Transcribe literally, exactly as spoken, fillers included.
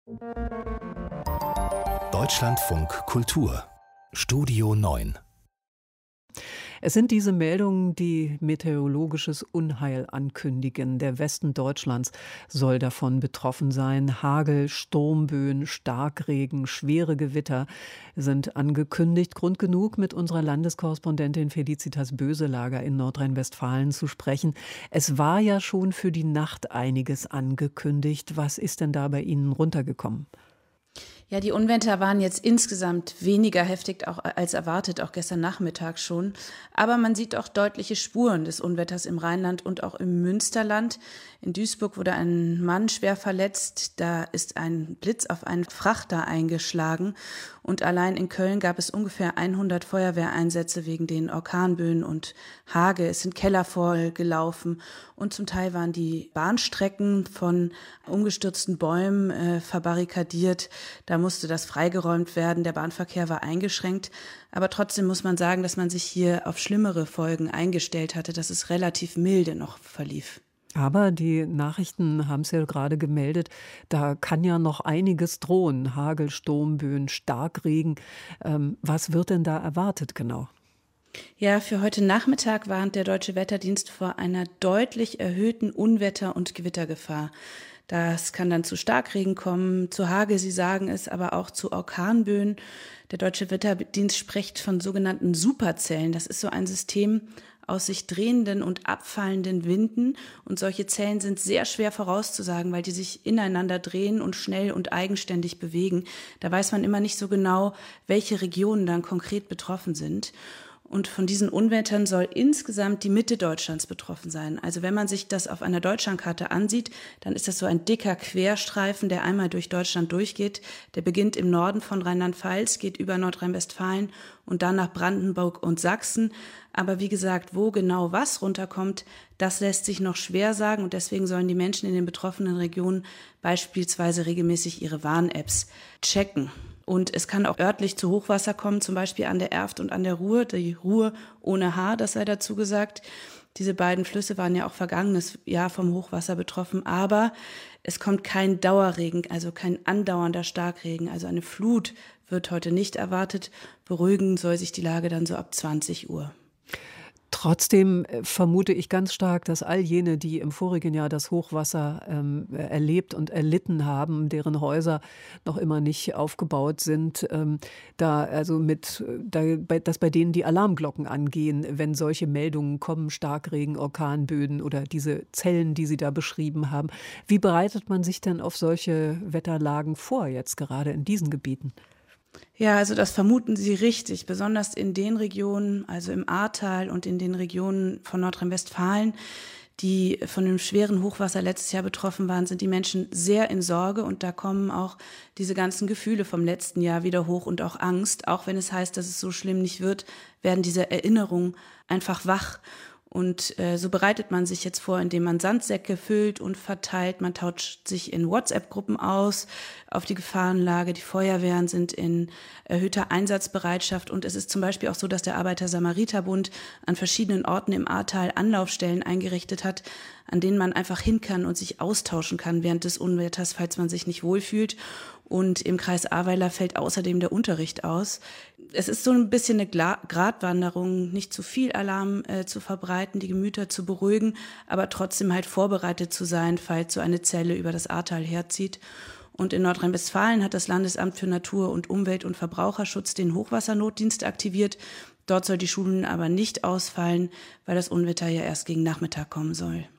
Deutschlandfunk Kultur Studio neun. Es sind diese Meldungen, die meteorologisches Unheil ankündigen. Der Westen Deutschlands soll davon betroffen sein. Hagel, Sturmböen, Starkregen, schwere Gewitter sind angekündigt. Grund genug, mit unserer Landeskorrespondentin Felicitas Böselager in Nordrhein-Westfalen zu sprechen. Es war ja schon für die Nacht einiges angekündigt. Was ist denn da bei Ihnen runtergekommen? Ja, die Unwetter waren jetzt insgesamt weniger heftig auch als erwartet, auch gestern Nachmittag schon. Aber man sieht auch deutliche Spuren des Unwetters im Rheinland und auch im Münsterland. In Duisburg wurde ein Mann schwer verletzt. Da ist ein Blitz auf einen Frachter eingeschlagen. Und allein in Köln gab es ungefähr hundert Feuerwehreinsätze wegen den Orkanböen und Hagel. Es sind Keller voll gelaufen. Und zum Teil waren die Bahnstrecken von umgestürzten Bäumen äh, verbarrikadiert. Da musste das freigeräumt werden. Der Bahnverkehr war eingeschränkt. Aber trotzdem muss man sagen, dass man sich hier auf schlimmere Folgen eingestellt hatte, dass es relativ milde noch verlief. Aber die Nachrichten haben es ja gerade gemeldet, da kann ja noch einiges drohen. Hagel, Sturmböen, Starkregen. Ähm, was wird denn da erwartet genau? Ja, für heute Nachmittag warnt der Deutsche Wetterdienst vor einer deutlich erhöhten Unwetter- und Gewittergefahr. Das kann dann zu Starkregen kommen, zu Hagel, Sie sagen es, aber auch zu Orkanböen. Der Deutsche Wetterdienst spricht von sogenannten Superzellen. Das ist so ein System aus sich drehenden und abfallenden Winden. Und solche Zellen sind sehr schwer vorauszusagen, weil die sich ineinander drehen und schnell und eigenständig bewegen. Da weiß man immer nicht so genau, welche Regionen dann konkret betroffen sind. Und von diesen Unwettern soll insgesamt die Mitte Deutschlands betroffen sein. Also wenn man sich das auf einer Deutschlandkarte ansieht, dann ist das so ein dicker Querstreifen, der einmal durch Deutschland durchgeht. Der beginnt im Norden von Rheinland-Pfalz, geht über Nordrhein-Westfalen und dann nach Brandenburg und Sachsen. Aber wie gesagt, wo genau was runterkommt, das lässt sich noch schwer sagen. Und deswegen sollen die Menschen in den betroffenen Regionen beispielsweise regelmäßig ihre Warn-Apps checken. Und es kann auch örtlich zu Hochwasser kommen, zum Beispiel an der Erft und an der Ruhr. Die Ruhr ohne H, das sei dazu gesagt. Diese beiden Flüsse waren ja auch vergangenes Jahr vom Hochwasser betroffen. Aber es kommt kein Dauerregen, also kein andauernder Starkregen. Also eine Flut wird heute nicht erwartet. Beruhigen soll sich die Lage dann so ab zwanzig Uhr. Trotzdem vermute ich ganz stark, dass all jene, die im vorigen Jahr das Hochwasser ähm, erlebt und erlitten haben, deren Häuser noch immer nicht aufgebaut sind, ähm, da also mit, da, bei, dass bei denen die Alarmglocken angehen, wenn solche Meldungen kommen, Starkregen, Orkanböen oder diese Zellen, die Sie da beschrieben haben. Wie bereitet man sich denn auf solche Wetterlagen vor, jetzt gerade in diesen Gebieten? Ja, also das vermuten Sie richtig, besonders in den Regionen, also im Ahrtal und in den Regionen von Nordrhein-Westfalen, die von dem schweren Hochwasser letztes Jahr betroffen waren, sind die Menschen sehr in Sorge und da kommen auch diese ganzen Gefühle vom letzten Jahr wieder hoch und auch Angst. Auch wenn es heißt, dass es so schlimm nicht wird, werden diese Erinnerungen einfach wach. Und äh, so bereitet man sich jetzt vor, indem man Sandsäcke füllt und verteilt. Man tauscht sich in WhatsApp-Gruppen aus auf die Gefahrenlage. Die Feuerwehren sind in erhöhter Einsatzbereitschaft. Und es ist zum Beispiel auch so, dass der Arbeiter-Samariter-Bund an verschiedenen Orten im Ahrtal Anlaufstellen eingerichtet hat, an denen man einfach hin kann und sich austauschen kann während des Unwetters, falls man sich nicht wohlfühlt. Und im Kreis Ahrweiler fällt außerdem der Unterricht aus. Es ist so ein bisschen eine Gratwanderung, nicht zu viel Alarm äh, zu verbreiten, die Gemüter zu beruhigen, aber trotzdem halt vorbereitet zu sein, falls so eine Zelle über das Ahrtal herzieht. Und in Nordrhein-Westfalen hat das Landesamt für Natur- und Umwelt- und Verbraucherschutz den Hochwassernotdienst aktiviert. Dort soll die Schulen aber nicht ausfallen, weil das Unwetter ja erst gegen Nachmittag kommen soll.